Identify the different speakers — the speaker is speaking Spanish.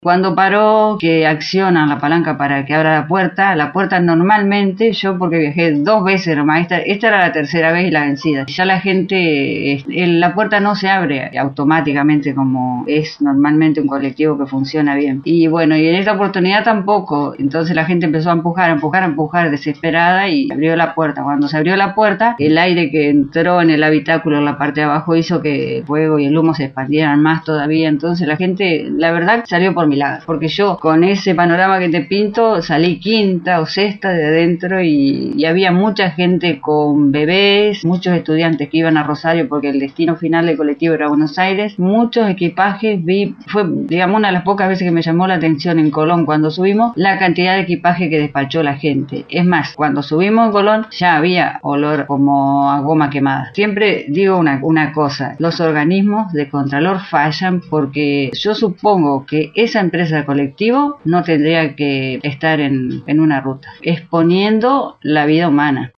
Speaker 1: Cuando paró, que accionan la palanca para que abra la puerta normalmente, yo porque viajé 2 veces nomás, esta era la tercera vez y la vencida. Ya la gente, la puerta no se abre automáticamente como es normalmente un colectivo que funciona bien. Y bueno, y en esta oportunidad tampoco. Entonces la gente empezó a empujar desesperada y abrió la puerta. Cuando se abrió la puerta, el aire que entró en el habitáculo en la parte de abajo hizo que el fuego y el humo se expandieran más todavía. Entonces la gente, la verdad, salió por milagro, porque yo con ese panorama que te pinto salí quinta o sexta de adentro y había mucha gente con bebés, muchos estudiantes que iban a Rosario porque el destino final del colectivo era Buenos Aires, muchos equipajes. Fue digamos una de las pocas veces que me llamó la atención en Colón cuando subimos la cantidad de equipaje que despachó la gente. Es más, cuando subimos en Colón ya había olor como a goma quemada. Siempre digo una cosa, los organismos de Contralor fallan porque yo supongo que esa empresa de colectivo no tendría que estar en una ruta, exponiendo la vida humana.